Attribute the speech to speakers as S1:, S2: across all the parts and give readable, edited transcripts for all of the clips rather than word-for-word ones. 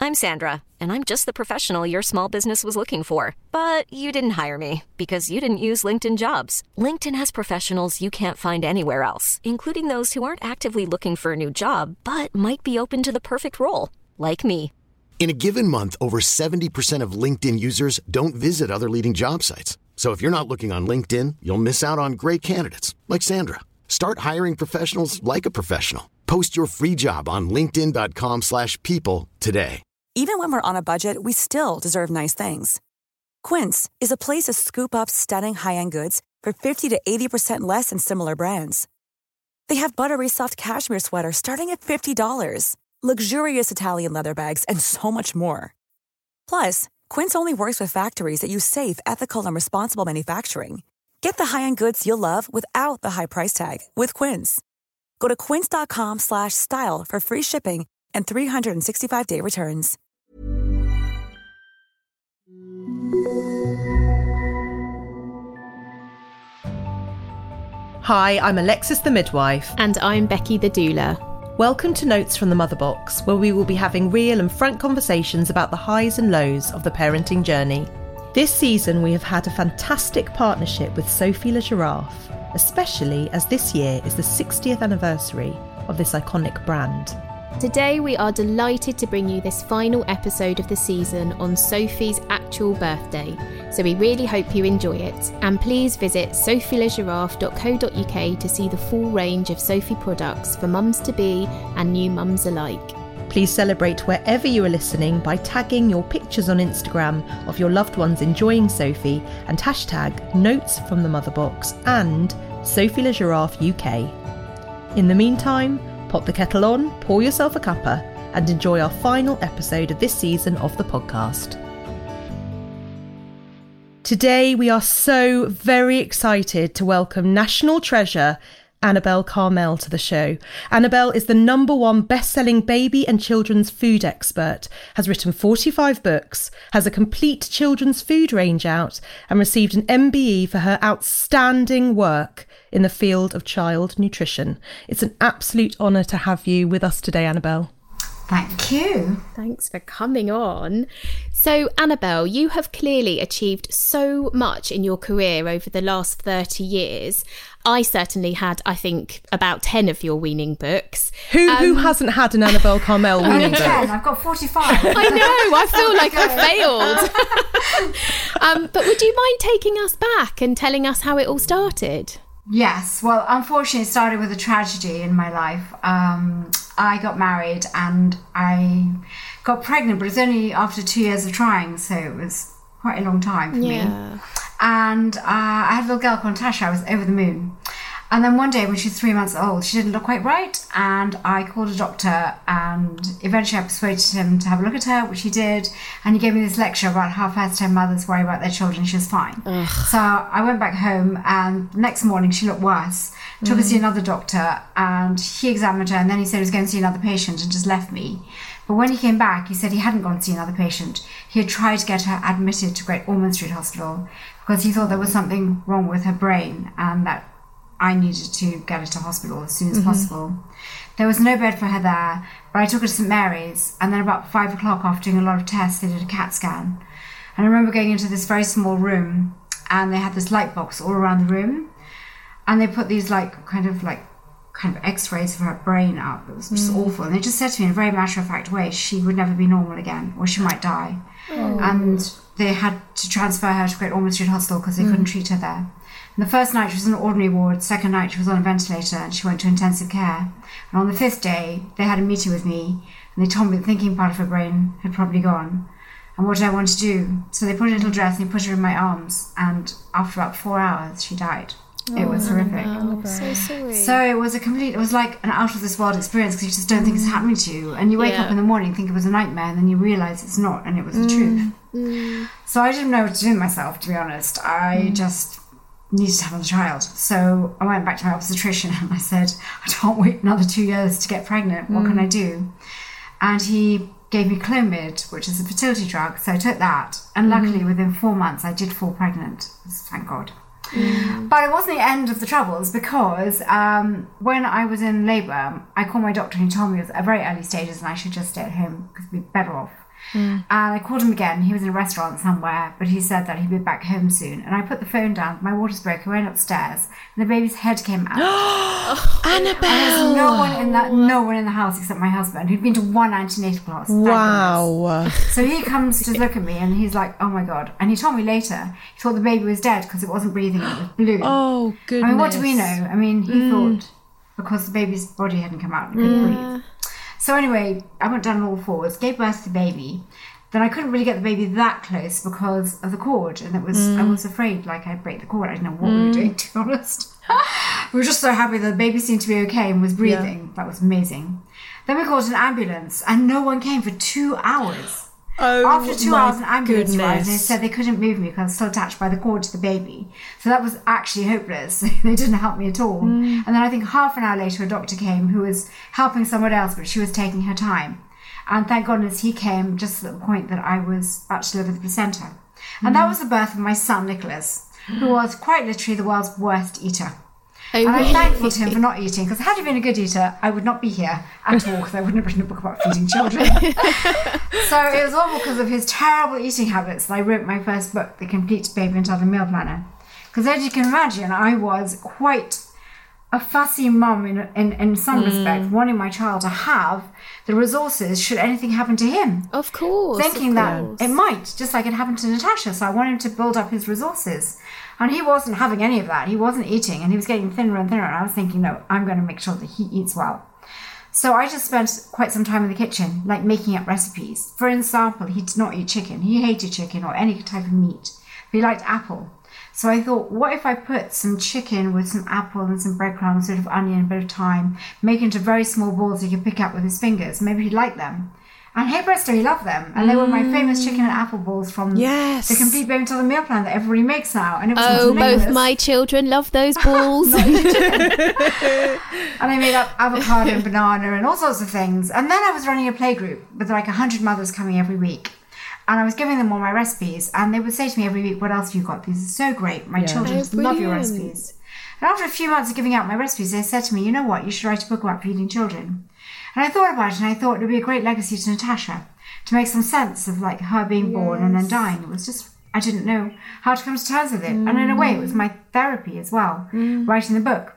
S1: I'm Sandra, and I'm just the professional your small business was looking for. But you didn't hire me because you didn't use LinkedIn Jobs. LinkedIn has professionals you can't find anywhere else, including those who aren't actively looking for a new job, but might be open to the perfect role, like me.
S2: In a given month, over 70% of LinkedIn users don't visit other leading job sites. So if you're not looking on LinkedIn, you'll miss out on great candidates like Sandra. Start hiring professionals like a professional. Post your free job on linkedin.com/people today.
S3: Even when we're on a budget, we still deserve nice things. Quince is a place to scoop up stunning high-end goods for 50 to 80% less than similar brands. They have buttery soft cashmere sweaters starting at $50, luxurious Italian leather bags, and so much more. Plus, Quince only works with factories that use safe, ethical, and responsible manufacturing. Get the high-end goods you'll love without the high price tag with Quince. Go to quince.com/style for free shipping and 365-day returns.
S4: Hi, I'm Alexis the midwife.
S5: And I'm Becky the doula.
S4: Welcome to Notes from the Mother Box, where we will be having real and frank conversations about the highs and lows of the parenting journey. This season we have had a fantastic partnership with Sophie Le Giraffe, especially as this year is the 60th anniversary of this iconic brand.
S5: Today we are delighted to bring you this final episode of the season on Sophie's actual birthday, so we really hope you enjoy it. And please visit sophielagiraffe.co.uk to see the full range of Sophie products for mums-to-be and new mums alike.
S4: Please celebrate wherever you are listening by tagging your pictures on Instagram of your loved ones enjoying Sophie and hashtag Notes from the Mother Box and Sophie Le Giraffe UK. In the meantime, pop the kettle on, pour yourself a cuppa, and enjoy our final episode of this season of the podcast. Today we are so very excited to welcome national treasure Annabelle Carmel to the show. Annabelle is the #1 best-selling baby and children's food expert, has written 45 books, has a complete children's food range out, and received an MBE for her outstanding work in the field of child nutrition. It's an absolute honour to have you with us today, Annabelle.
S6: Thank you.
S5: Thanks for coming on. So, Annabelle, you have clearly achieved so much in your career over the last 30 years. I certainly had, I think, about 10 of your weaning books.
S4: Who hasn't had an Annabelle Carmel weaning book?
S6: 10, I've got 45.
S5: I know, I feel like I failed. But would you mind taking us back and telling us how it all started?
S6: Yes, well, unfortunately, it started with a tragedy in my life. I got married and I got pregnant, but it was only after 2 years of trying, so it was quite a long time for me. And I had a little girl called Tasha. I was over the moon. And then one day when she was 3 months old, she didn't look quite right, and I called a doctor, and eventually I persuaded him to have a look at her, which he did, and he gave me this lecture about how first-time mothers worry about their children. She was fine. Ugh. So I went back home, and the next morning she looked worse. Took her to see another doctor, and he examined her, and then he said he was going to see another patient and just left me. But when he came back, he said he hadn't gone to see another patient. He had tried to get her admitted to Great Ormond Street Hospital because he thought there was something wrong with her brain and that I needed to get her to hospital as soon as possible. There was no bed for her there, but I took her to St Mary's, and then about 5 o'clock, after doing a lot of tests, they did a CAT scan. And I remember going into this very small room, and they had this light box all around the room, and they put these kind of x-rays of her brain up. It was just awful. And they just said to me in a very matter-of-fact way, she would never be normal again, or she might die. And they had to transfer her to Great Ormond Street Hospital because they couldn't treat her there. And the first night she was in an ordinary ward, second night she was on a ventilator, and she went to intensive care. And on the 5th day, they had a meeting with me, and they told me the thinking part of her brain had probably gone. And what did I want to do? So they put a little dress and they put her in my arms, and after about 4 hours, she died. It was horrific.
S5: So sorry.
S6: So it was it was like an out of this world experience, because you just don't think it's happening to you. And you wake up in the morning, think it was a nightmare, and then you realise it's not, and it was the truth. So I didn't know what to do with myself, to be honest. I just needed to have another child. So I went back to my obstetrician and I said, I can't wait another 2 years to get pregnant. What can I do? And he gave me Clomid, which is a fertility drug. So I took that. And luckily, within 4 months, I did fall pregnant. Thank God. But it wasn't the end of the troubles, because when I was in labour, I called my doctor and he told me it was at very early stages and I should just stay at home because I'd be better off. And I called him again. He was in a restaurant somewhere, but he said that he'd be back home soon. And I put the phone down. My waters broke. I went upstairs, and the baby's head came out.
S4: Annabelle!
S6: And there's no one in the house except my husband, who'd been to one antenatal class.
S4: Wow.
S6: So he comes to look at me, and he's like, "Oh my God!" And he told me later he thought the baby was dead because it wasn't breathing and it was blue.
S4: Oh goodness!
S6: I mean, what do we know? I mean, he thought because the baby's body hadn't come out and couldn't breathe. So anyway, I went down on all fours, gave birth to the baby. Then I couldn't really get the baby that close because of the cord, and I was afraid like I'd break the cord. I didn't know what we were doing, to be honest. We were just so happy that the baby seemed to be okay and was breathing. Yeah. That was amazing. Then we called an ambulance, and no one came for 2 hours. After 2 hours, an ambulance arrived, and they said they couldn't move me because I was still attached by the cord to the baby. So that was actually hopeless. They didn't help me at all. And then I think half an hour later, a doctor came who was helping someone else, but she was taking her time. And thank goodness he came just at the point that I was about to deliver the placenta. And that was the birth of my son, Nicholas, who was quite literally the world's worst eater.
S5: Oh,
S6: and I'm thankful to him for not eating, because had he been a good eater, I would not be here at all, because I wouldn't have written a book about feeding children. So it was all because of his terrible eating habits that I wrote my first book, The Complete Baby and Toddler Meal Planner. Because as you can imagine, I was quite a fussy mum in some respect, wanting my child to have the resources should anything happen to him.
S5: Of course.
S6: Thinking that it might, just like it happened to Natasha. So I wanted him to build up his resources. And he wasn't having any of that. He wasn't eating, and he was getting thinner and thinner. And I was thinking, no, I'm going to make sure that he eats well. So I just spent quite some time in the kitchen, like making up recipes. For example, he did not eat chicken. He hated chicken or any type of meat. But he liked apple. So I thought, what if I put some chicken with some apple and some breadcrumbs, sort of onion, a bit of thyme, make into very small balls he could pick up with his fingers. Maybe he'd like them. And hey presto, he loved them. And they were my famous chicken and apple balls from the Complete Baby and Toddler Meal Plan that everybody makes now. And it was
S5: both my children love those balls.
S6: And I made up avocado and banana and all sorts of things. And then I was running a playgroup with like 100 mothers coming every week. And I was giving them all my recipes. And they would say to me every week, what else have you got? These are so great. My children just love your recipes. And after a few months of giving out my recipes, they said to me, you know what? You should write a book about feeding children. And I thought about it, and I thought it would be a great legacy to Natasha to make some sense of like her being born and then dying. It was just, I didn't know how to come to terms with it. And in a way, it was my therapy as well, writing the book.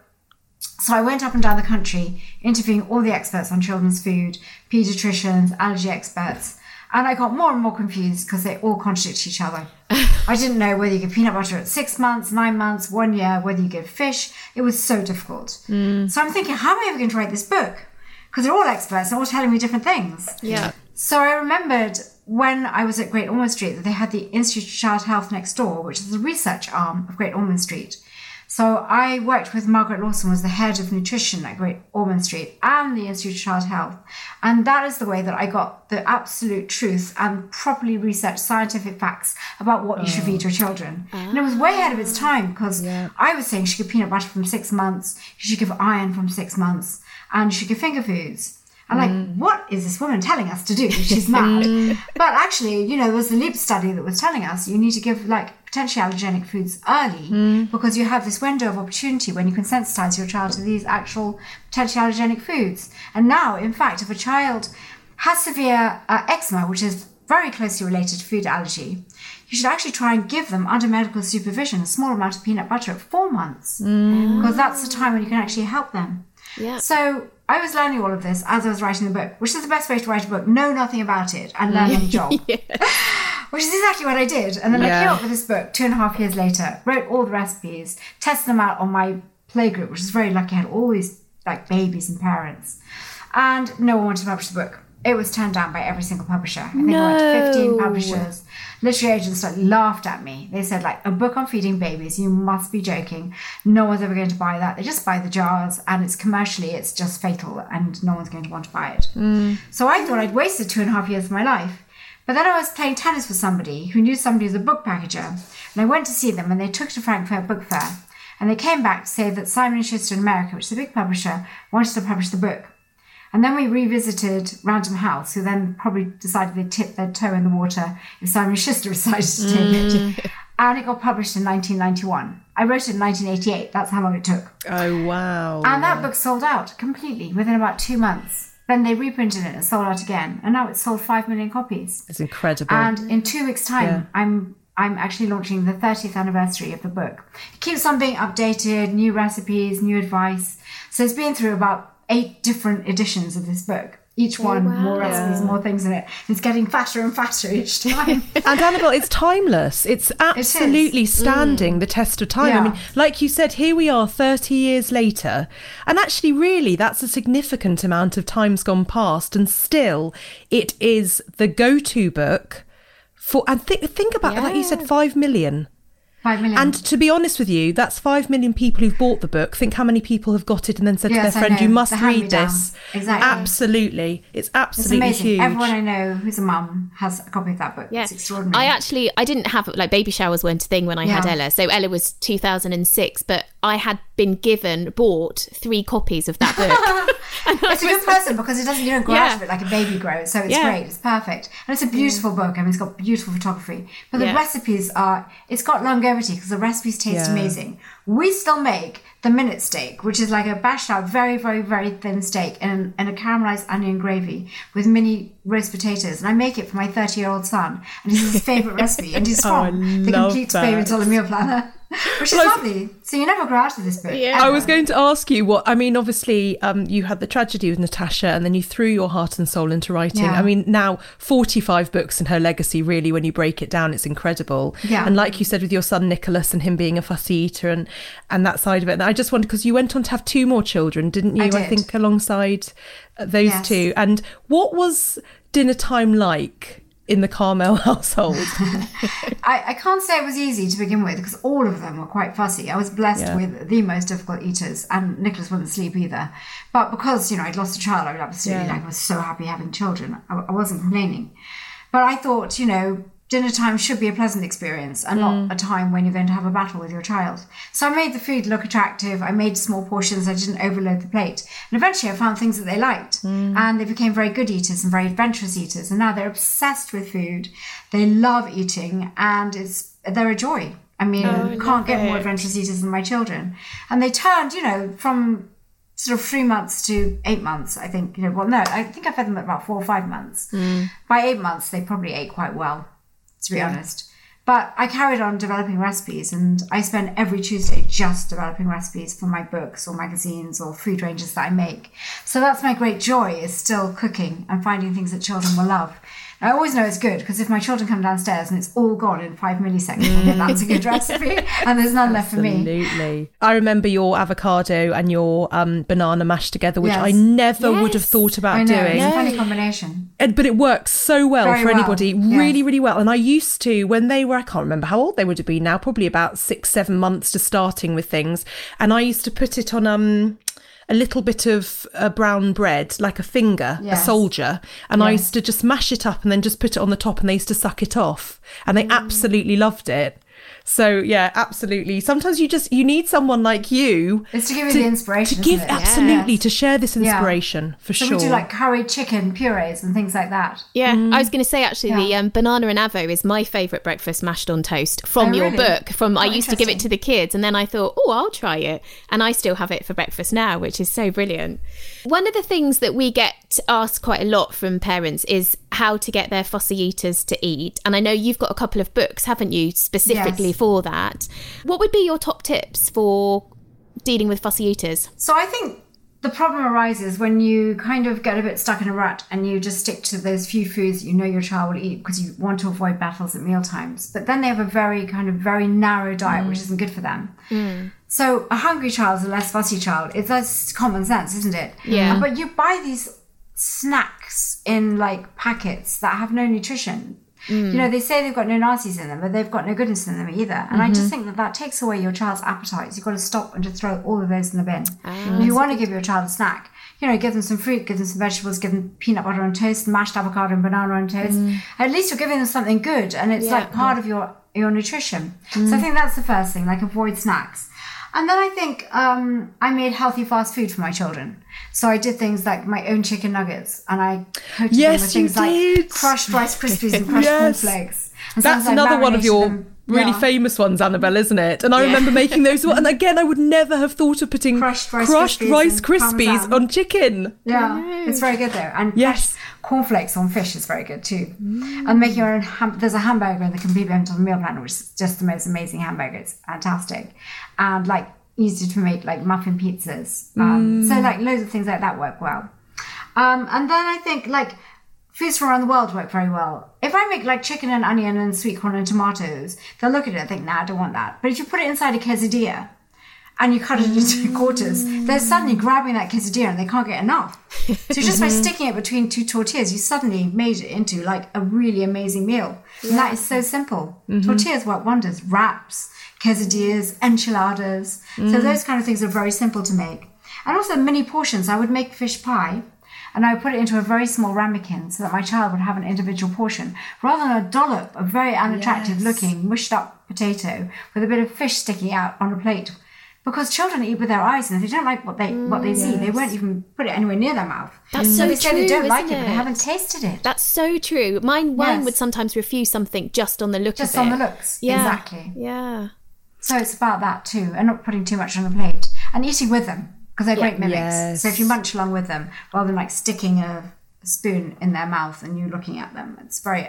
S6: So I went up and down the country, interviewing all the experts on children's food, pediatricians, allergy experts. And I got more and more confused because they all contradict each other. I didn't know whether you give peanut butter at 6 months, 9 months, 1 year, whether you give fish. It was so difficult. So I'm thinking, how am I ever going to write this book? Because they're all experts, they're all telling me different things.
S5: Yeah.
S6: So I remembered when I was at Great Ormond Street that they had the Institute of Child Health next door, which is the research arm of Great Ormond Street. So I worked with Margaret Lawson, who was the head of nutrition at Great Ormond Street and the Institute of Child Health. And that is the way that I got the absolute truth and properly researched scientific facts about what you should feed your children. And it was way ahead of its time because I was saying she should give peanut butter from 6 months, you should give iron from 6 months, and you should give finger foods. I'm like, what is this woman telling us to do? She's mad. But actually, you know, there was the LEAP study that was telling us you need to give like potentially allergenic foods early because you have this window of opportunity when you can sensitize your child to these actual potentially allergenic foods. And now, in fact, if a child has severe eczema, which is very closely related to food allergy, you should actually try and give them under medical supervision a small amount of peanut butter at 4 months because that's the time when you can actually help them.
S5: Yeah.
S6: So I was learning all of this as I was writing the book, which is the best way to write a book. Know nothing about it and learn on the job. Which is exactly what I did. And then I came up with this book 2.5 years later, wrote all the recipes, tested them out on my playgroup, which was very lucky. I had all these like babies and parents. And no one wanted to publish the book. It was turned down by every single publisher. I think I went to 15 publishers. Literary agents like laughed at me. They said, like, a book on feeding babies, you must be joking. No one's ever going to buy that. They just buy the jars, and it's commercially, it's just fatal, and no one's going to want to buy it. So I thought I'd wasted 2.5 years of my life. But then I was playing tennis with somebody who knew somebody who was a book packager, and I went to see them, and they took to Frankfurt Book Fair, and they came back to say that Simon & Schuster in America, which is a big publisher, wanted to publish the book. And then we revisited Random House, who then probably decided they'd tip their toe in the water if Simon & Schuster decided to take it. And it got published in 1991. I wrote it in 1988. That's how long it took.
S4: Oh, wow.
S6: And that book sold out completely within about 2 months. Then they reprinted it and sold out again. And now it's sold 5 million copies.
S4: It's incredible.
S6: And in 2 weeks' time, I'm actually launching the 30th anniversary of the book. It keeps on being updated, new recipes, new advice. So it's been through about 8 different editions of this book. Each one, more recipes, more things in it. It's getting fatter and fatter each time.
S4: And Annabelle, it's timeless. It's absolutely standing the test of time.
S6: Yeah.
S4: I mean, like you said, here we are 30 years later. And actually, really, that's a significant amount of time's gone past. And still, it is the go-to book for, and think about it, like you said, 5 million.
S6: 5 million.
S4: And to be honest with you, that's 5 million people who've bought the book. Think how many people have got it and then said to their friend, you must read this.
S6: Exactly.
S4: Absolutely. It's absolutely
S6: amazing.
S4: huge.
S6: Everyone I know who's a mum has a copy of that book.
S5: Yeah.
S6: It's extraordinary.
S5: I didn't have, like, baby showers weren't a thing when I had Ella. So Ella was 2006, but I had bought 3 copies of that book.
S6: It's a good present because you don't grow out of it like a baby grows. So it's great. It's perfect. And it's a beautiful book. I mean, it's got beautiful photography. But the recipes it's got longevity because the recipes taste amazing. We still make the minute steak, which is like a bashed out, very, very, very thin steak and a caramelized onion gravy with mini roast potatoes. And I make it for my 30-year-old son. And it's his favourite recipe. And it's from the Complete Baby Dollar Meal Planner. Which is lovely. So you never grow out of this book.
S5: Yeah.
S4: I was going to ask you obviously you had the tragedy with Natasha and then you threw your heart and soul into writing.
S6: Yeah.
S4: I mean, now 45 books in her legacy, really, when you break it down, it's incredible.
S6: Yeah.
S4: And like you said, with your son Nicholas and him being a fussy eater and that side of it. And I just wondered, because you went on to have 2 more children, didn't you?
S6: I did.
S4: I think alongside those 2. And what was dinner time like in the Carmel household?
S6: I can't say it was easy to begin with because all of them were quite fussy. I was blessed with the most difficult eaters, and Nicholas wouldn't sleep either. But because, I'd lost a child, I was so happy having children. I wasn't complaining. But I thought, dinner time should be a pleasant experience and not a time when you're going to have a battle with your child. So I made the food look attractive. I made small portions. I didn't overload the plate. And eventually I found things that they liked. And they became very good eaters and very adventurous eaters. And now they're obsessed with food. They love eating and they're a joy. I mean, you can't get more adventurous eaters than my children. And they turned, from sort of 3 months to 8 months, I think. I think I fed them at about 4 or 5 months. By 8 months, they probably ate quite well, to be honest. But I carried on developing recipes, and I spend every Tuesday just developing recipes for my books or magazines or food ranges that I make. So that's my great joy, is still cooking and finding things that children will love. I always know it's good because if my children come downstairs and it's all gone in 5 milliseconds, then that's a good recipe and there's none left for me.
S4: Absolutely. I remember your avocado and your banana mashed together, which I never would have thought about doing.
S6: It's a funny combination.
S4: But it works so well
S6: Very
S4: for
S6: well.
S4: anybody, really, really well. And I used to, when they were, I can't remember how old they would have been now, probably about 6-7 months to starting with things. And I used to put it on a little bit of brown bread, like a finger, a soldier. And I used to just mash it up and then just put it on the top, and they used to suck it off. And they absolutely loved it. So, yeah, absolutely. Sometimes you need someone like you.
S6: It's to give you the inspiration,
S4: to give,
S6: isn't it?
S4: absolutely, to share this inspiration, for sure.
S6: So we do like curried chicken purees and things like that.
S5: Yeah, I was going to say, actually, the banana and avo is my favourite breakfast mashed on toast from your book. I used to give it to the kids, and then I thought, I'll try it. And I still have it for breakfast now, which is so brilliant. One of the things that we get asked quite a lot from parents is how to get their fussy eaters to eat. And I know you've got a couple of books, haven't you, specifically for that. What would be your top tips for dealing with fussy eaters?
S6: So I think the problem arises when you kind of get a bit stuck in a rut and you just stick to those few foods that you know your child will eat because you want to avoid battles at meal times. But then they have a very narrow diet, which isn't good for them. So a hungry child is a less fussy child. That's common sense, isn't it?
S5: Yeah.
S6: But you buy these snacks in like packets that have no nutrition. They say they've got no nasties in them, but they've got no goodness in them either. And I just think that takes away your child's appetite. So you've got to stop and just throw all of those in the bin. If you want to give your child a snack, give them some fruit, give them some vegetables, give them peanut butter on toast, mashed avocado and banana on toast. At least you're giving them something good, and it's like part of your nutrition. So I think that's the first thing, like avoid snacks. And then I think I made healthy fast food for my children. So I did things like my own chicken nuggets, and I coated them with things like crushed Rice Krispies and crushed cornflakes. And
S4: that's another one of your really famous ones, Annabelle, isn't it? And I remember making those. And again, I would never have thought of putting crushed Rice Krispies on chicken.
S6: Yeah, it's very good though. And cornflakes on fish is very good too. And making your own, there's a hamburger in the Complete Mental Meal Planner, which is just the most amazing hamburger. It's fantastic. And like easy to make, like muffin pizzas. So like loads of things like that work well. And then I think like foods from around the world work very well. If I make like chicken and onion and sweet corn and tomatoes, they'll look at it and think, nah, I don't want that. But if you put it inside a quesadilla and you cut it into quarters, they're suddenly grabbing that quesadilla and they can't get enough. So just by sticking it between two tortillas, you suddenly made it into like a really amazing meal. And that is so simple. Tortillas work wonders. Wraps, quesadillas, enchiladas. So those kind of things are very simple to make. And also mini portions. I would make fish pie and I would put it into a very small ramekin so that my child would have an individual portion, rather than a dollop of very unattractive looking mushed up potato with a bit of fish sticking out on a plate. Because children eat with their eyes, and if they don't like what they see, they won't even put it anywhere near their mouth.
S5: That's so
S6: they
S5: true,
S6: say they don't like
S5: isn't
S6: it, but they haven't tasted it.
S5: That's so true. Mine would sometimes refuse something just on the look of it.
S6: Just on the looks, exactly.
S5: Yeah.
S6: So it's about that too, and not putting too much on the plate. And eating with them, because they're great mimics.
S4: Yes.
S6: So if you munch along with them, rather than like sticking a spoon in their mouth and you looking at them, it's very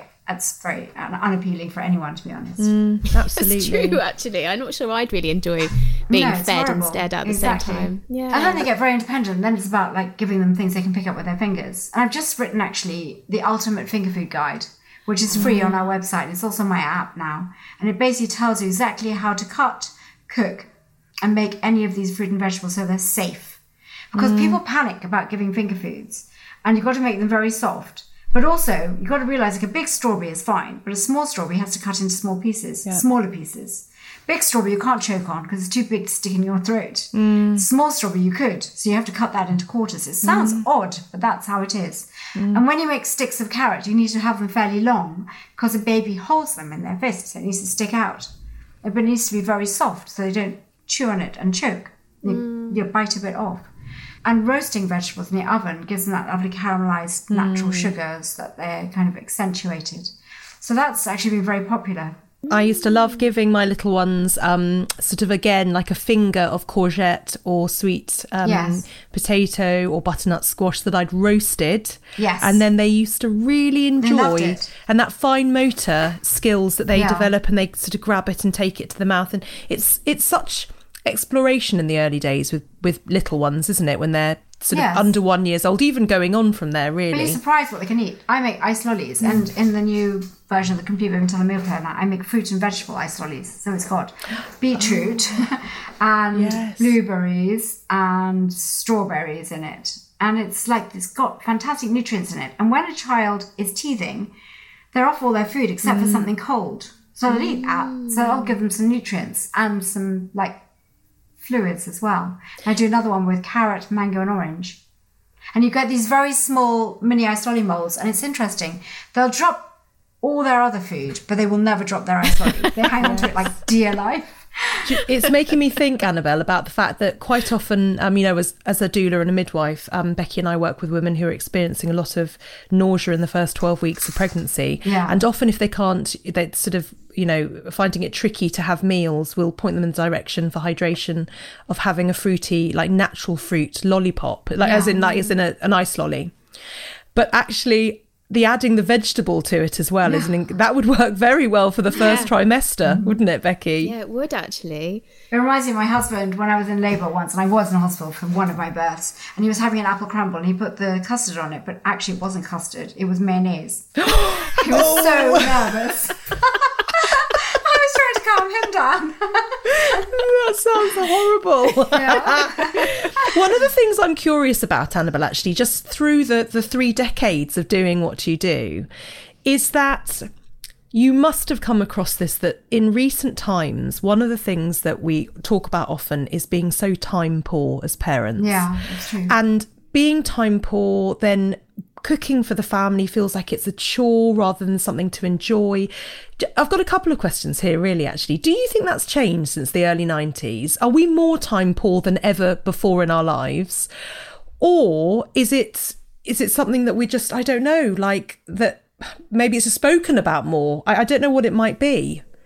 S6: unappealing for anyone, to be honest.
S4: Absolutely.
S5: It's true, actually. I'm not sure I'd really enjoy being fed
S6: horrible.
S5: and stared at the same time. Yeah.
S6: And then they get very independent, and then it's about like giving them things they can pick up with their fingers. And I've just written actually the Ultimate Finger Food Guide, which is free on our website. It's also my app now. And it basically tells you exactly how to cut, cook, and make any of these fruit and vegetables so they're safe. Because people panic about giving finger foods, and you've got to make them very soft. But also, you've got to realise like a big strawberry is fine, but a small strawberry has to cut into small pieces, smaller pieces. Big strawberry you can't choke on because it's too big to stick in your throat. Small strawberry you could, so you have to cut that into quarters. It sounds odd, but that's how it is. And when you make sticks of carrot, you need to have them fairly long because a baby holds them in their fists. It needs to stick out. But it needs to be very soft so they don't chew on it and choke. You bite a bit off. And roasting vegetables in the oven gives them that lovely caramelised natural sugars that they're kind of accentuated. So that's actually been very popular.
S4: I used to love giving my little ones sort of, again, like a finger of courgette or sweet potato or butternut squash that I'd roasted.
S6: Yes.
S4: And then they used to really enjoy.
S6: They loved it.
S4: And that fine motor skills that they develop, and they sort of grab it and take it to the mouth. And it's such exploration in the early days with little ones, isn't it, when they're sort of under 1 year old, even going on from there, really.
S6: But you're surprised what they can eat. I make ice lollies, and in the new version of the Complete Mental Meal Planner, I make fruit and vegetable ice lollies. So it's got beetroot and blueberries and strawberries in it. And it's got fantastic nutrients in it. And when a child is teething, they're off all their food except for something cold. So they'll eat that. So I'll give them some nutrients and some fluids as well. I do another one with carrot, mango and orange. And you get these very small mini ice lolly molds, and it's interesting. They'll drop all their other food, but they will never drop their ice lolly. They hang on to it like dear life.
S4: It's making me think, Annabelle, about the fact that quite often, as a doula and a midwife, Becky and I work with women who are experiencing a lot of nausea in the first 12 weeks of pregnancy. Yeah. And often if they can't, they're sort of, finding it tricky to have meals, we'll point them in the direction for hydration of having a fruity, like natural fruit lollipop, as in an ice lolly. But actually, the adding the vegetable to it as well, that would work very well for the first trimester, wouldn't it, Becky?
S5: Yeah, it would actually.
S6: It reminds me of my husband when I was in labour once, and I was in hospital for one of my births, and he was having an apple crumble, and he put the custard on it, but actually it wasn't custard, it was mayonnaise. He was so nervous. I was trying to calm him down.
S4: That sounds horrible. One of the things I'm curious about, Annabelle, actually, just through the 3 decades of doing what you do, is that you must have come across this, that in recent times, one of the things that we talk about often is being so time poor as parents.
S6: Yeah, that's true.
S4: And being time poor, then cooking for the family feels like it's a chore rather than something to enjoy. I've got a couple of questions here, really, actually. Do you think that's changed since the early 90s? Are we more time poor than ever before in our lives? Or is it something that we just, I don't know, like that maybe it's spoken about more? I don't know what it might be.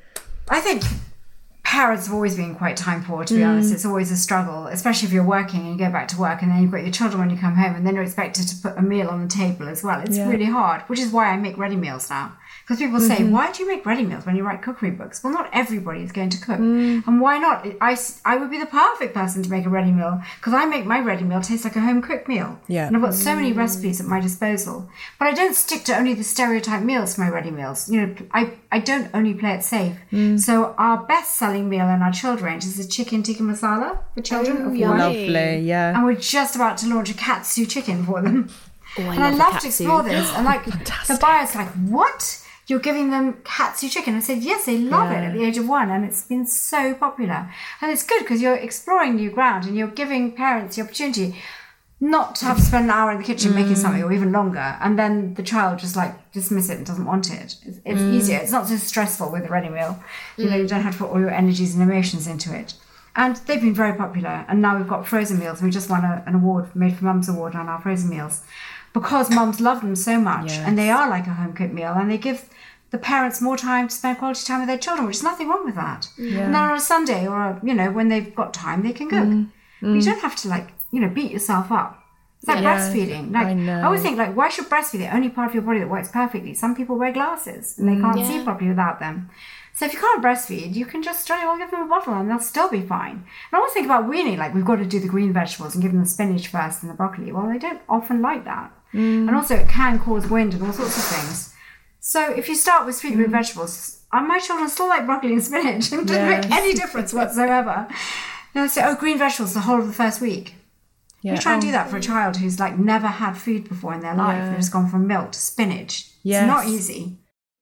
S6: I think parents have always been quite time poor, to be honest. It's always a struggle, especially if you're working and you go back to work and then you've got your children when you come home and then you're expected to put a meal on the table as well. It's really hard, which is why I make ready meals now. Because people say, why do you make ready meals when you write cookery books? Well, not everybody is going to cook. And why not? I would be the perfect person to make a ready meal because I make my ready meal taste like a home-cooked meal.
S4: Yeah.
S6: And I've got so many recipes at my disposal. But I don't stick to only the stereotype meals for my ready meals. You know, I don't only play it safe. So our best-selling meal in our chilled range is the chicken tikka masala for children.
S4: Lovely, yeah.
S6: And we're just about to launch a katsu chicken for them.
S5: I
S6: love to explore this. And like the buyer's like, what? You're giving them katsu chicken? I said, yes, they love it at the age of 1. And it's been so popular. And it's good because you're exploring new ground and you're giving parents the opportunity not to have to spend an hour in the kitchen making something or even longer. And then the child just like dismiss it and doesn't want it. It's easier. It's not so stressful with a ready meal. You know, you don't have to put all your energies and emotions into it. And they've been very popular. And now we've got frozen meals. We just won an award, Made for Mums award on our frozen meals. Because mums love them so much and they are like a home-cooked meal and they give the parents more time to spend quality time with their children, which is nothing wrong with that. And then on a Sunday or, when they've got time, they can cook. But you don't have to, beat yourself up. It's like breastfeeding. I always think, why should breastfeed be the only part of your body that works perfectly? Some people wear glasses and they can't see properly without them. So if you can't breastfeed, you can just give them a bottle and they'll still be fine. And I always think about weaning, we've got to do the green vegetables and give them the spinach first and the broccoli. Well, they don't often like that. And also it can cause wind and all sorts of things. So if you start with sweet root vegetables, my children still like broccoli and spinach. It doesn't make any difference whatsoever. And I say, green vegetables the whole of the first week. Yeah. You try and do that for a child who's never had food before in their life. They've just gone from milk to spinach. Yes. It's not easy.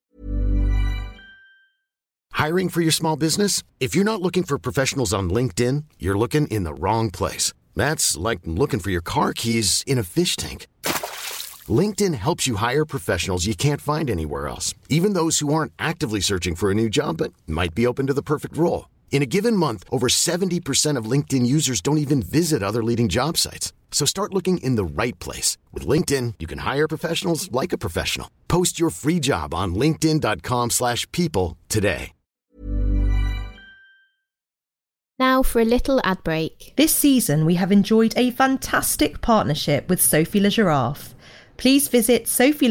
S2: Hiring for your small business? If you're not looking for professionals on LinkedIn, you're looking in the wrong place. That's like looking for your car keys in a fish tank. LinkedIn helps you hire professionals you can't find anywhere else, even those who aren't actively searching for a new job but might be open to the perfect role. In a given month, over 70% of LinkedIn users don't even visit other leading job sites. So start looking in the right place. With LinkedIn, you can hire professionals like a professional. Post your free job on linkedin.com/people today.
S5: Now for a little ad break.
S4: This season, we have enjoyed a fantastic partnership with Sophie La Giraffe. Please visit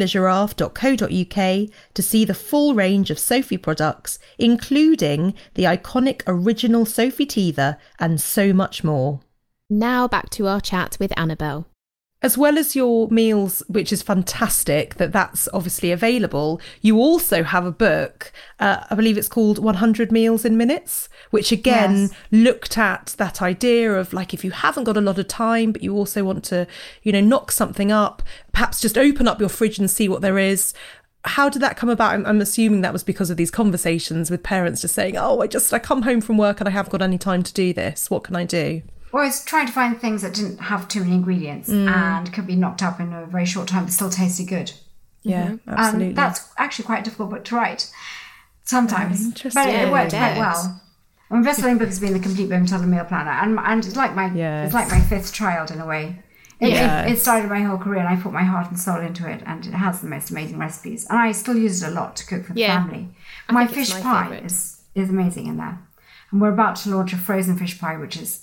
S4: sophielagiraffe.co.uk to see the full range of Sophie products, including the iconic original Sophie Teether and so much more.
S5: Now back to our chat with Annabelle.
S4: As well as your meals, which is fantastic that's obviously available, you also have a book, I believe it's called 100 Meals in Minutes, which again looked at that idea of if you haven't got a lot of time, but you also want to, knock something up, perhaps just open up your fridge and see what there is. How did that come about? I'm assuming that was because of these conversations with parents just saying, I come home from work and I haven't got any time to do this. What can I do?
S6: Well, I was trying to find things that didn't have too many ingredients and could be knocked up in a very short time but still tasted good.
S4: Yeah, absolutely.
S6: And that's actually quite a difficult book to write sometimes. But it worked quite well. My best-selling book has been The Complete Bone Toddler Meal Planner, and it's like my fifth child in a way. It started my whole career and I put my heart and soul into it, and it has the most amazing recipes. And I still use it a lot to cook for the family. My fish pie is amazing in there. And we're about to launch a frozen fish pie, which is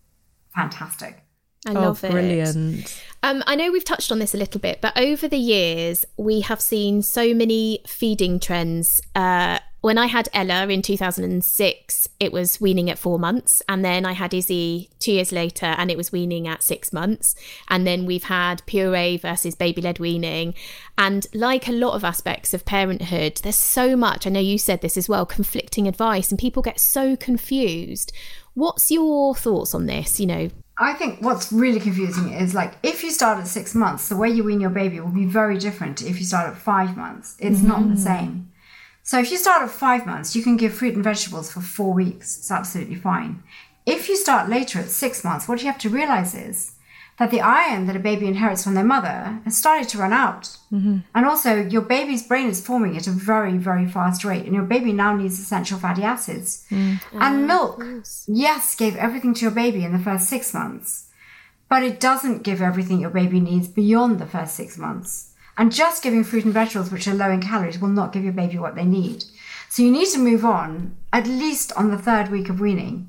S6: fantastic.
S5: I love it.
S4: Brilliant.
S5: I know we've touched on this a little bit, but over the years, we have seen so many feeding trends. When I had Ella in 2006, it was weaning at 4 months. And then I had Izzy 2 years later and it was weaning at 6 months. And then we've had puree versus baby-led weaning. And like a lot of aspects of parenthood, there's so much, I know you said this as well, conflicting advice, and people get so confused. What's your thoughts on this,
S6: I think what's really confusing is if you start at 6 months, the way you wean your baby will be very different to if you start at 5 months. It's not the same. So if you start at 5 months, you can give fruit and vegetables for 4 weeks. It's absolutely fine. If you start later at 6 months, what you have to realize is that the iron that a baby inherits from their mother has started to run out. And also your baby's brain is forming at a very, very fast rate. And your baby now needs essential fatty acids. And milk, yes, gave everything to your baby in the first 6 months. But it doesn't give everything your baby needs beyond the first 6 months. And just giving fruit and vegetables, which are low in calories, will not give your baby what they need. So you need to move on, at least on the 3rd week of weaning,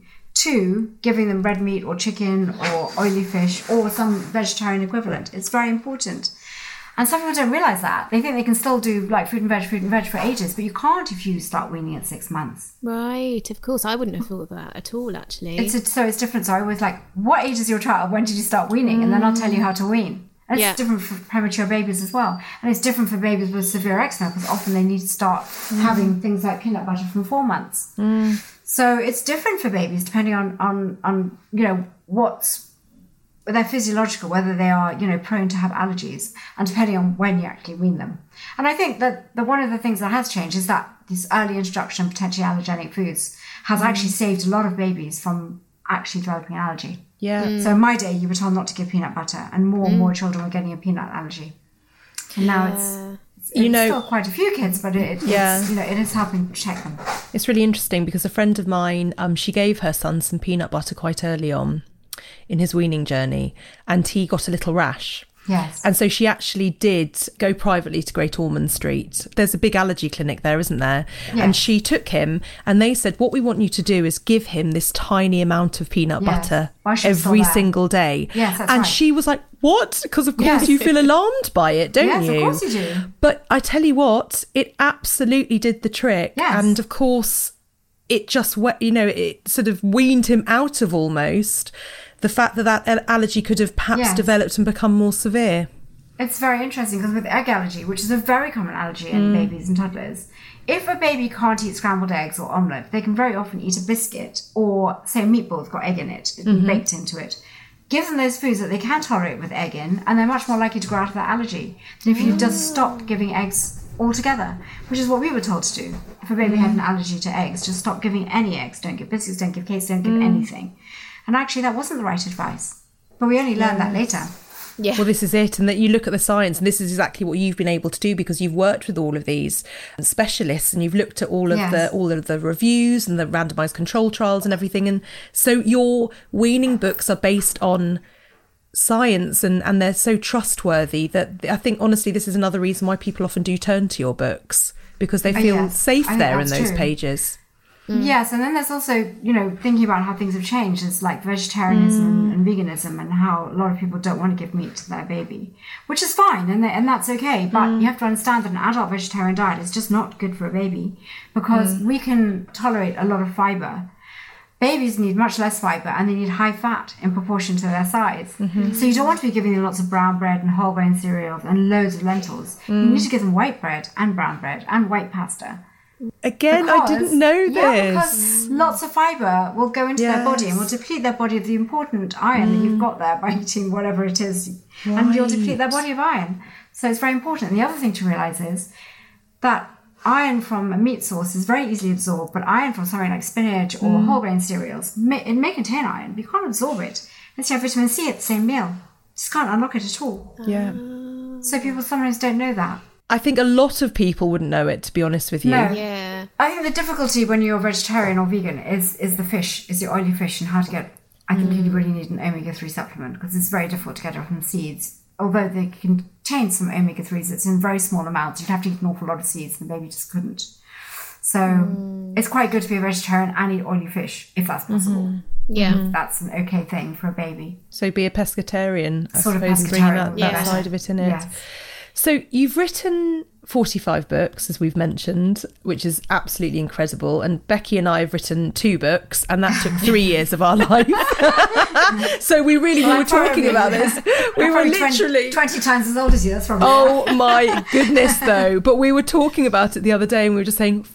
S6: to giving them red meat or chicken or oily fish or some vegetarian equivalent. It's very important. And some people don't realise that. They think they can still do like fruit and veg for ages, but you can't if you start weaning at 6 months.
S5: Right, of course. I wouldn't have thought of that at all, actually.
S6: So it's different. So I always like, what age is your child? When did you start weaning? And then I'll tell you how to wean. And it's different for premature babies as well. And it's different for babies with severe eczema because often they need to start having things like peanut butter from 4 months. So it's different for babies depending on you know, what's their physiological, whether they are, you know, prone to have allergies, and depending on when you actually wean them. And I think that one of the things that has changed is that this early introduction of potentially allergenic foods has actually saved a lot of babies from actually developing an allergy.
S4: Yeah.
S6: So in my day, you were told not to give peanut butter, and more children were getting a peanut allergy. And now it's still quite a few kids, but it's, you know, it is helping protect them.
S4: It's really interesting because a friend of mine, she gave her son some peanut butter quite early on in his weaning journey, and he got a little rash.
S6: Yes.
S4: And so she actually did go privately to Great Ormond Street. There's a big allergy clinic there, isn't there? Yes. And she took him, and they said, what we want you to do is give him this tiny amount of peanut butter every single day.
S6: Yes, that's
S4: and
S6: right.
S4: she was like, what? Because of course you feel alarmed by it, don't you?
S6: Yes, of course you do.
S4: But I tell you what, it absolutely did the trick.
S6: Yes.
S4: And of course, it just, you know, it sort of weaned him out of almost the fact that allergy could have perhaps developed and become more severe.
S6: It's very interesting because with egg allergy, which is a very common allergy in babies and toddlers, if a baby can't eat scrambled eggs or omelette, they can very often eat a biscuit or, say, a meatball that's got egg in it, baked into it. Give them those foods that they can tolerate with egg in, and they're much more likely to grow out of that allergy than if you just stopped giving eggs altogether, which is what we were told to do. If a baby had an allergy to eggs, just stop giving any eggs. Don't give biscuits, don't give cakes, don't give anything. And actually, that wasn't the right advice. But we only learned that later.
S5: Yeah.
S4: Well, this is it. And that you look at the science, and this is exactly what you've been able to do because you've worked with all of these specialists and you've looked at all of the reviews and the randomized control trials and everything. And so your weaning books are based on science and they're so trustworthy that I think, honestly, this is another reason why people often do turn to your books because they feel safe there in those pages.
S6: Yes, and then there's also, you know, thinking about how things have changed. It's like vegetarianism and veganism and how a lot of people don't want to give meat to their baby, which is fine and that's okay. But you have to understand that an adult vegetarian diet is just not good for a baby because we can tolerate a lot of fibre. Babies need much less fibre and they need high fat in proportion to their size. So you don't want to be giving them lots of brown bread and whole grain cereals and loads of lentils. You need to give them white bread and brown bread and white pasta.
S4: Again, I didn't know this.
S6: Yeah, because lots of fibre will go into their body and will deplete their body of the important iron that you've got there by eating whatever it is. Right. And you'll deplete their body of iron. So it's very important. And the other thing to realise is that iron from a meat source is very easily absorbed, but iron from something like spinach or whole grain cereals, it may contain iron, but you can't absorb it. Unless you have vitamin C at the same meal. You just can't unlock it at all.
S4: Yeah.
S6: So people sometimes don't know that.
S4: I think a lot of people wouldn't know it, to be honest with you.
S6: No.
S5: Yeah.
S6: I think the difficulty when you're vegetarian or vegan is the fish, is your oily fish and how to get, I think you really need an omega-3 supplement because it's very difficult to get it from seeds. Although they contain some omega-3s, it's in very small amounts. You'd have to eat an awful lot of seeds and the baby just couldn't. So it's quite good to be a vegetarian and eat oily fish, if that's possible.
S5: Yeah.
S6: That's an okay thing for a baby.
S4: So be a pescatarian, I
S6: sort
S4: suppose,
S6: of
S4: and bringing that side of it in it.
S6: Yes.
S4: So you've written 45 books, as we've mentioned, which is absolutely incredible. And Becky and I have written 2 books, and that took 3 years of our life. So we were talking about this. We were literally
S6: 20 times as old as you. That's probably.
S4: Oh my goodness, though. But we were talking about it the other day, and we were just saying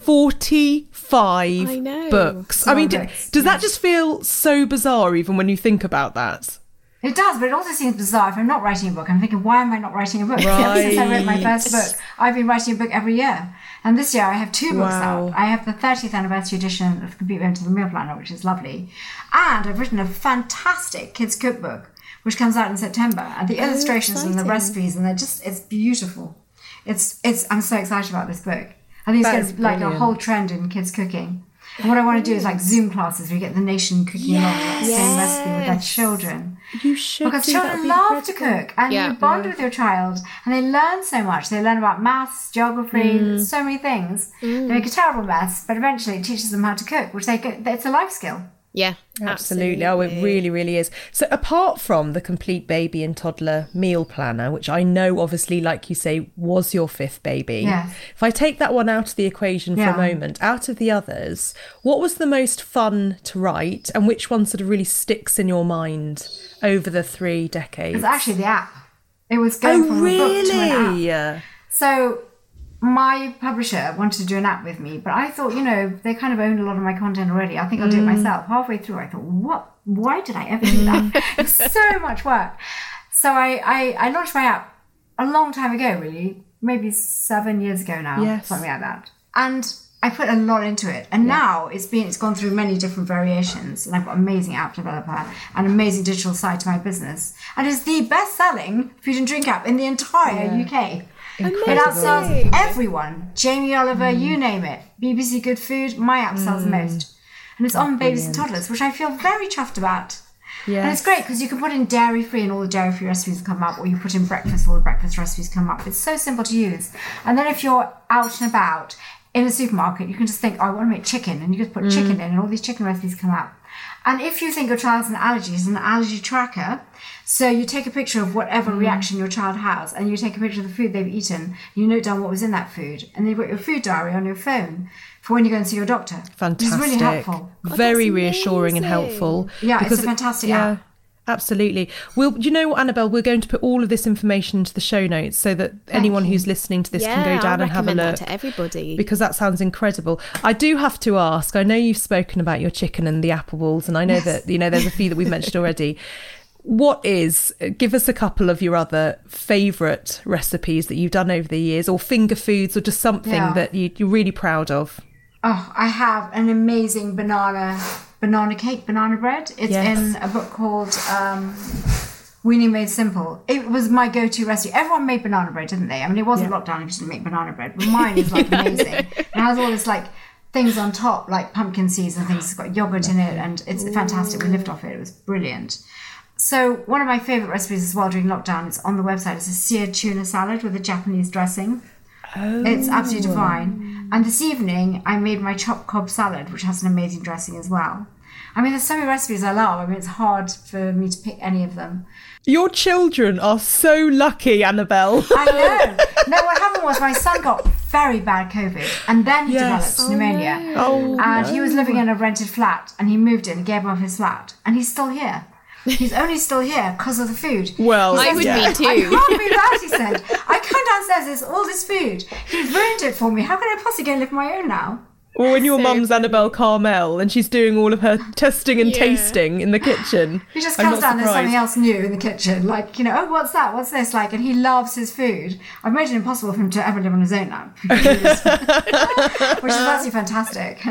S4: 45 books. I mean, does that just feel so bizarre, even when you think about that?
S6: It does, but it also seems bizarre. If I'm not writing a book, I'm thinking, why am I not writing a book?
S4: Right.
S6: Since I wrote my first book, I've been writing a book every year. And this year I have 2 books out. I have the 30th anniversary edition of Complete Women to the Meal Planner, which is lovely. And I've written a fantastic kids cookbook, which comes out in September. And the illustrations and the recipes, and it's beautiful. I'm so excited about this book. I think it's going to be like a whole trend in kids cooking. What I want to do is like Zoom classes where you get the nation cooking along with the same recipe with their children.
S4: You should.
S6: Because children love to cook, and you bond with your child, and they learn so much. They learn about maths, geography, so many things. They make a terrible mess, but eventually it teaches them how to cook, which it's a life skill.
S5: Yeah,
S4: absolutely. Oh, it really, really is. So apart from the complete baby and toddler meal planner, which I know obviously, like you say, was your 5th baby.
S6: Yes.
S4: If I take that one out of the equation for a moment, out of the others, what was the most fun to write and which one sort of really sticks in your mind over the 3 decades?
S6: It's actually the app. It was going from a book to an app. So my publisher wanted to do an app with me, but I thought, they kind of owned a lot of my content already. I think I'll do it myself. Halfway through, I thought, why did I ever do that? It's so much work. So I launched my app a long time ago, really, maybe 7 years ago now, something like that. And I put a lot into it. And now it's gone through many different variations. And I've got an amazing app developer and an amazing digital side to my business. And it's the best-selling food and drink app in the entire UK. Incredible. It outsells everyone. Jamie Oliver, you name it. BBC Good Food, my app sells the most. And it's on babies and toddlers, which I feel very chuffed about. Yes. And it's great because you can put in dairy-free and all the dairy-free recipes come up, or you put in breakfast, all the breakfast recipes come up. It's so simple to use. And then if you're out and about in a supermarket, you can just think, I want to make chicken. And you just put chicken in and all these chicken recipes come up. And if you think your child has an allergy, it's an allergy tracker. So you take a picture of whatever reaction your child has, and you take a picture of the food they've eaten, you note down what was in that food, and then you've got your food diary on your phone for when you go and see your doctor.
S4: Fantastic.
S6: It's really helpful.
S4: Very reassuring and helpful.
S6: Yeah, it's a fantastic app.
S4: Absolutely. Do you know what, Annabelle? We're going to put all of this information into the show notes so that anyone who's listening to this can go down and have a look.
S5: That to everybody.
S4: Because that sounds incredible. I do have to ask, I know you've spoken about your chicken and the apple balls, and I know that, there's a few that we've mentioned already. Give us a couple of your other favourite recipes that you've done over the years, or finger foods, or just something that you're really proud of.
S6: Oh, I have an amazing banana cake, banana bread. It's in a book called Weaning Made Simple. It was my go-to recipe. Everyone made banana bread, didn't they? I mean, it wasn't lockdown if you didn't make banana bread, but mine is amazing. It has all this things on top, like pumpkin seeds and things. It's got yogurt in it, and it's fantastic. We lived off it. It was brilliant. So one of my favourite recipes as well during lockdown, it's on the website, it's a seared tuna salad with a Japanese dressing. Oh. It's absolutely divine. And this evening, I made my chopped cob salad, which has an amazing dressing as well. I mean, there's so many recipes I love. I mean, it's hard for me to pick any of them.
S4: Your children are so lucky, Annabelle.
S6: I know. No, what happened was my son got very bad COVID, and then he developed pneumonia. No. He was living in a rented flat, and he moved in, gave up his flat, and he's still here. He's only still here because of the food.
S4: Well,
S5: I would be too.
S6: I can't be that, he said. I come downstairs, there's all this food. He's ruined it for me. How can I possibly go and live my own now?
S4: Well, when your mum's Annabelle Carmel and she's doing all of her testing and tasting in the kitchen.
S6: He just comes down, there's something else new in the kitchen. What's that? What's this? And he loves his food. I've made it impossible for him to ever live on his own now. Which is actually fantastic.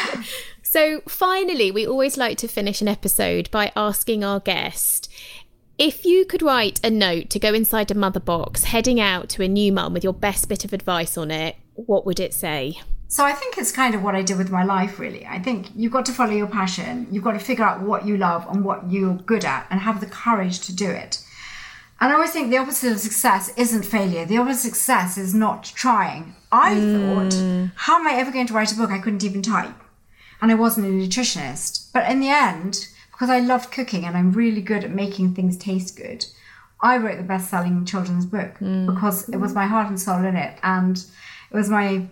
S5: So finally, we always like to finish an episode by asking our guest, if you could write a note to go inside a mother box heading out to a new mum with your best bit of advice on it, what would it say?
S6: So I think it's kind of what I did with my life, really. I think you've got to follow your passion. You've got to figure out what you love and what you're good at and have the courage to do it. And I always think the opposite of success isn't failure. The opposite of success is not trying. I thought, how am I ever going to write a book I couldn't even type? And I wasn't a nutritionist. But in the end, because I loved cooking and I'm really good at making things taste good, I wrote the best-selling children's book because it was my heart and soul in it. And it was my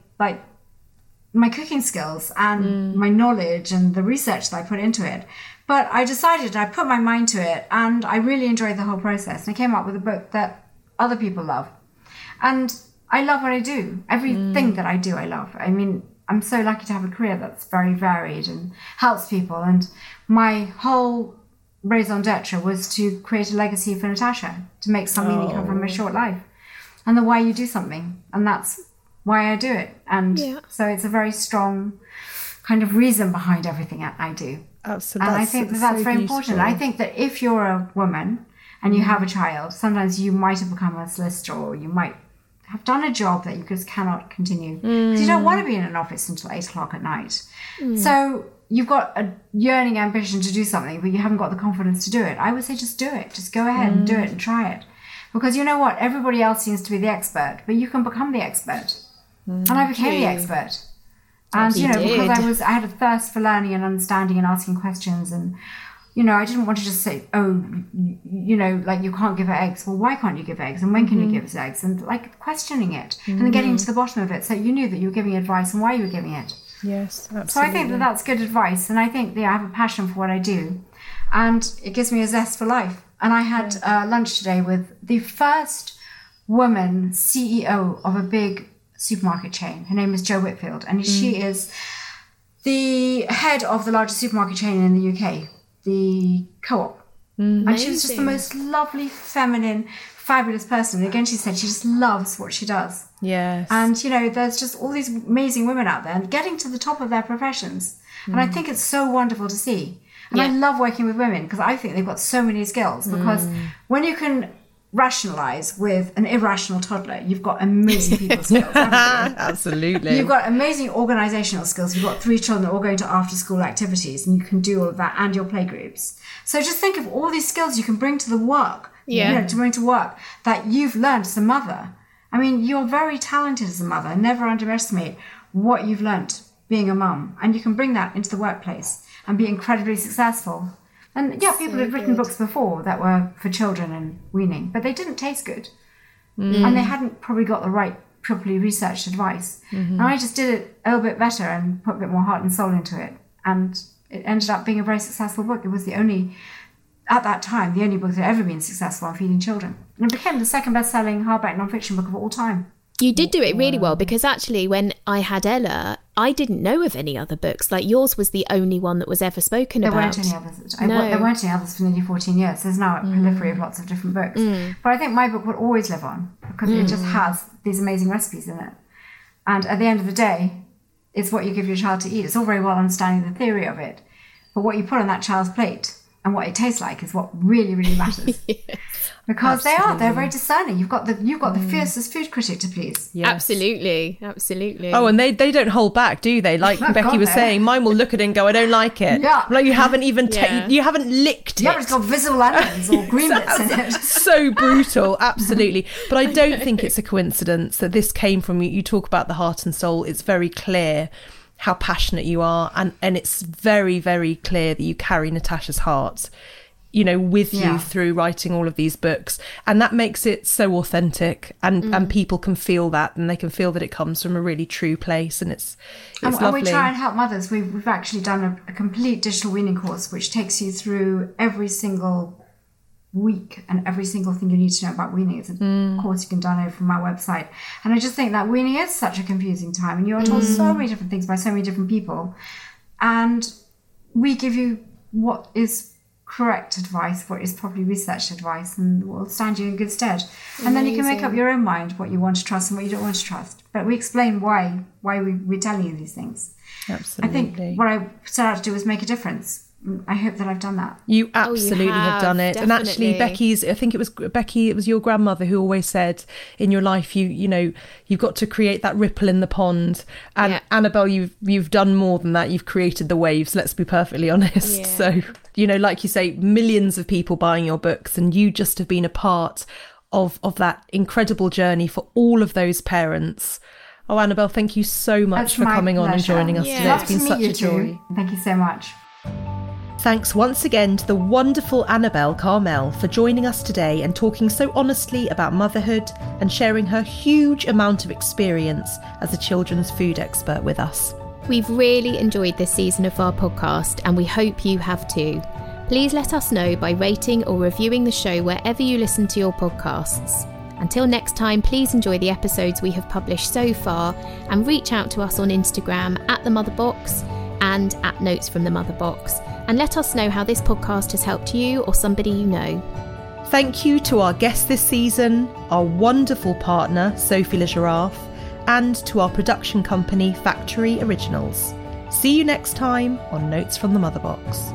S6: cooking skills and my knowledge and the research that I put into it. But I decided, I put my mind to it, and I really enjoyed the whole process. And I came up with a book that other people love. And I love what I do. Everything that I do, I love. I mean, I'm so lucky to have a career that's very varied and helps people. And my whole raison d'etre was to create a legacy for Natasha, to make some meaning from a short life. And the why you do something. And that's why I do it. And so it's a very strong kind of reason behind everything I do.
S4: Absolutely.
S6: And I think that's so very important. I think that if you're a woman and you have a child, sometimes you might have become a solicitor, or you might have done a job that you just cannot continue. Because you don't want to be in an office until 8 o'clock at night. So you've got a yearning ambition to do something, but you haven't got the confidence to do it. I would say just do it. Just go ahead and do it and try it. Because you know what? Everybody else seems to be the expert, but you can become the expert. And I became the expert. And, because I had a thirst for learning and understanding and asking questions. And, I didn't want to just say, like you can't give her eggs. Well, why can't you give eggs? And when can you give us eggs? And like questioning it and then getting to the bottom of it. So you knew that you were giving advice and why you were giving it.
S4: Yes, absolutely.
S6: So I think that that's good advice. And I think I have a passion for what I do. And it gives me a zest for life. And I had lunch today with the first woman CEO of a big supermarket chain. Her name is Jo Whitfield, and she is the head of the largest supermarket chain in the UK, the Co-op. And she was just the most lovely, feminine, fabulous person. And again, she said she just loves what she does.
S4: Yes.
S6: And, there's just all these amazing women out there and getting to the top of their professions. And I think it's so wonderful to see. And I love working with women because I think they've got so many skills. Because when you can rationalize with an irrational toddler, you've got amazing people skills.
S4: Absolutely.
S6: You've got amazing organizational skills. You've got 3 children all going to after school activities, and you can do all of that, and your play groups. So just think of all these skills you can bring to the work, to bring to work that you've learned as a mother. I mean, you're very talented as a mother. Never underestimate what you've learned being a mum, and you can bring that into the workplace and be incredibly successful. And people had written books before that were for children and weaning, but they didn't taste good. And they hadn't probably got the right, properly researched advice. And I just did it a little bit better and put a bit more heart and soul into it. And it ended up being a very successful book. It was at that time, the only book that had ever been successful on feeding children. And it became the second best-selling hardback non-fiction book of all time.
S5: You did do it really well, because actually when I had Ella, I didn't know of any other books. Like, yours was the only one that was ever spoken about.
S6: There weren't any others. There weren't any others for nearly 14 years. There's now a proliferary of lots of different books. But I think my book will always live on because it just has these amazing recipes in it. And at the end of the day, it's what you give your child to eat. It's all very well understanding the theory of it, but what you put on that child's plate and what it tastes like is what really, really matters. Because they're very discerning. You've got the fiercest food critic to please.
S5: Yes. Absolutely.
S4: Oh, and they don't hold back, do they? Like Becky was saying, mine will look at it and go, I don't like it.
S6: Yeah.
S4: Like, you haven't even you haven't licked it.
S6: Yeah, it's got visible onions or green bits in it.
S4: So brutal, absolutely. But I don't think it's a coincidence that this came from you. You talk about the heart and soul. It's very clear how passionate you are, and it's very, very clear that you carry Natasha's heart, with you through writing all of these books, and that makes it so authentic, and people can feel that, and they can feel that it comes from a really true place, and it's lovely.
S6: And we try and help mothers. We've actually done a complete digital weaning course which takes you through every single week and every single thing you need to know about weaning. It's a course you can download from my website. And I just think that weaning is such a confusing time, and you're told so many different things by so many different people, and we give you what is correct advice, what is properly researched advice, and will stand you in good stead. And then you can make up your own mind what you want to trust and what you don't want to trust. But we explain why we're telling you these things.
S4: Absolutely.
S6: I think what I set out to do was make a difference. I hope that I've done that.
S4: You absolutely have done it.
S5: Definitely.
S4: And actually, it was your grandmother who always said, in your life, you've got to create that ripple in the pond. And Annabelle, you've done more than that. You've created the waves, let's be perfectly honest. Yeah. So, like you say, millions of people buying your books, and you just have been a part of that incredible journey for all of those parents. Oh, Annabelle, thank you so much for coming on and joining us today. It's been such a joy.
S6: Thank you so much.
S4: Thanks once again to the wonderful Annabelle Carmel for joining us today and talking so honestly about motherhood and sharing her huge amount of experience as a children's food expert with us.
S5: We've really enjoyed this season of our podcast, and we hope you have too. Please let us know by rating or reviewing the show wherever you listen to your podcasts. Until next time, please enjoy the episodes we have published so far, and reach out to us on Instagram at The Mother Box and at Notes from the Mother Box, and let us know how this podcast has helped you or somebody you know.
S4: Thank you to our guest this season, our wonderful partner, Sophie Le Giraffe, and to our production company, Factory Originals. See you next time on Notes from the Mother Box.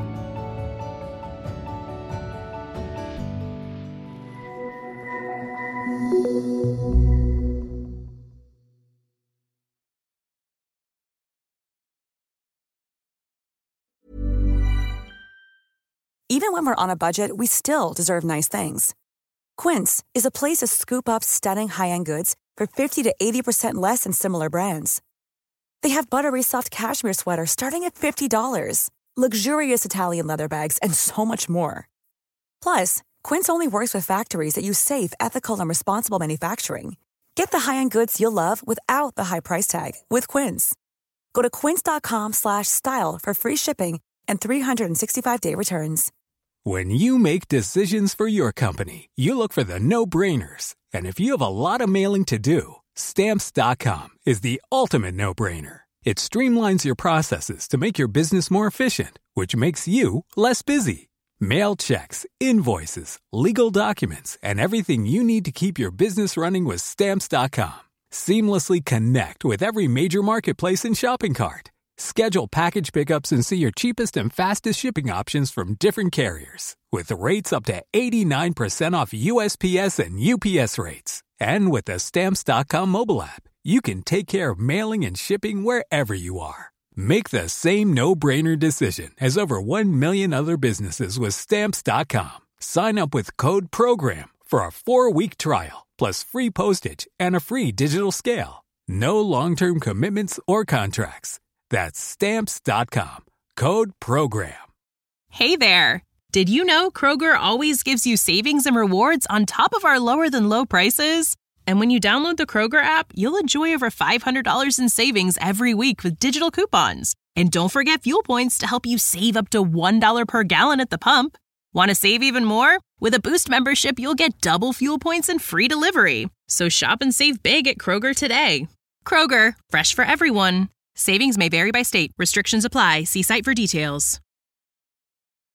S3: Even when we're on a budget, we still deserve nice things. Quince is a place to scoop up stunning high-end goods for 50 to 80% less than similar brands. They have buttery soft cashmere sweaters starting at $50, luxurious Italian leather bags, and so much more. Plus, Quince only works with factories that use safe, ethical, and responsible manufacturing. Get the high-end goods you'll love without the high price tag with Quince. Go to quince.com/style for free shipping and 365-day returns.
S7: When you make decisions for your company, you look for the no-brainers. And if you have a lot of mailing to do, Stamps.com is the ultimate no-brainer. It streamlines your processes to make your business more efficient, which makes you less busy. Mail checks, invoices, legal documents, and everything you need to keep your business running with Stamps.com. Seamlessly connect with every major marketplace and shopping cart. Schedule package pickups and see your cheapest and fastest shipping options from different carriers, with rates up to 89% off USPS and UPS rates. And with the Stamps.com mobile app, you can take care of mailing and shipping wherever you are. Make the same no-brainer decision as over 1 million other businesses with Stamps.com. Sign up with code PROGRAM for a 4-week trial, plus free postage and a free digital scale. No long-term commitments or contracts. That's Stamps.com. Code PROGRAM.
S8: Hey there! Did you know Kroger always gives you savings and rewards on top of our lower-than-low prices? And when you download the Kroger app, you'll enjoy over $500 in savings every week with digital coupons. And don't forget fuel points to help you save up to $1 per gallon at the pump. Want to save even more? With a Boost membership, you'll get double fuel points and free delivery. So shop and save big at Kroger today. Kroger, fresh for everyone. Savings may vary by state. Restrictions apply. See site for details.